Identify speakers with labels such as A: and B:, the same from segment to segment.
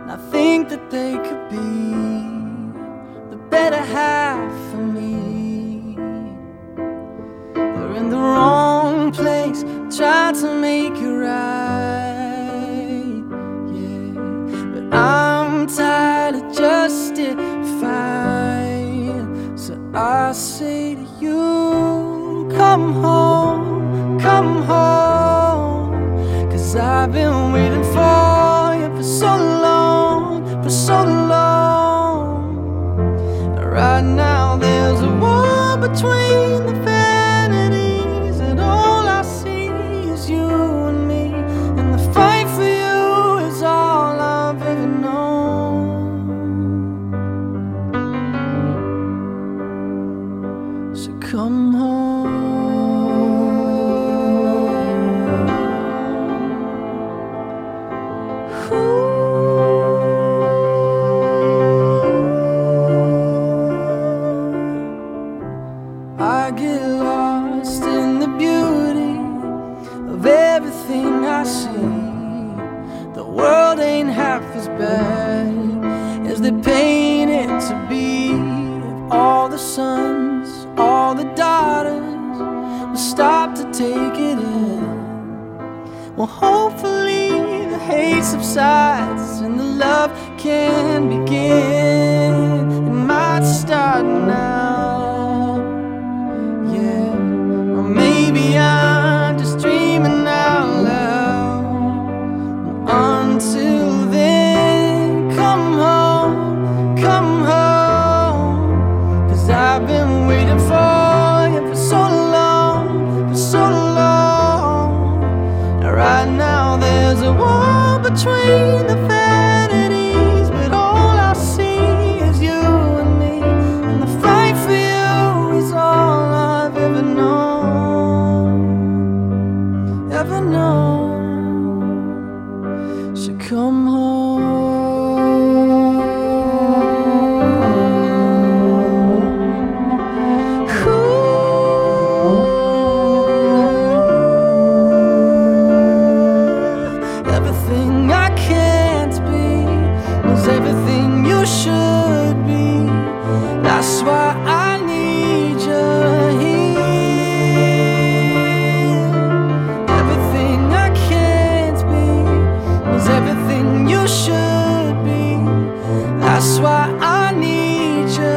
A: I think that they could be the better half of me. They're in the wrong place, trying to make it right, yeah. But I'm tired of justifying, so I say to you, come home, come home. 'Cause I've been waiting for you for so long, for so long. Right now there's a wall between the vanities, and all I see is you and me, and the fight for you is all I've ever known. So come home. I get lost in the beauty of everything I see. The world ain't half as bad as they paint it to be. If all the sons, all the daughters will stop to take it in, well, hopefully the hate subsides and the love can begin. It might start now, yeah. Or maybe I'm just dreaming out loud. Until then, come home, come home. 'Cause I've been waiting for you for so long, for so long. Right now there's a wall between the vanities, but all I see is you and me, and the fight for you is all I've ever known, ever known. So come home. Everything I can't be is everything you should be. That's why I need you here. Everything I can't be is everything you should be. That's why I need you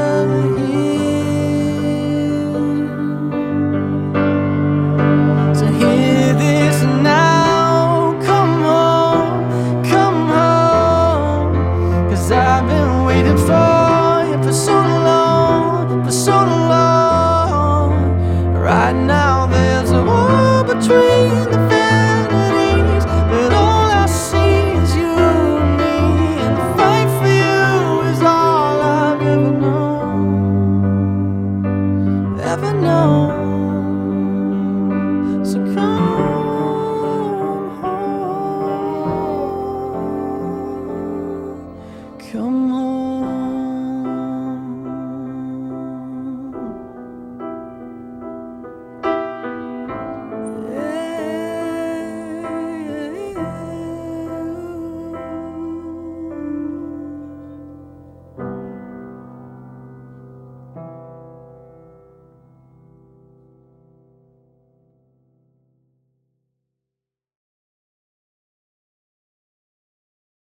A: here. So hear this now, come home, come home. 'Cause I've been waiting for you for so long, for so long. Right now there's a wall between the vanities, but all I see is you and me, and the fight for you is all I've ever known, ever known. So come home, come home.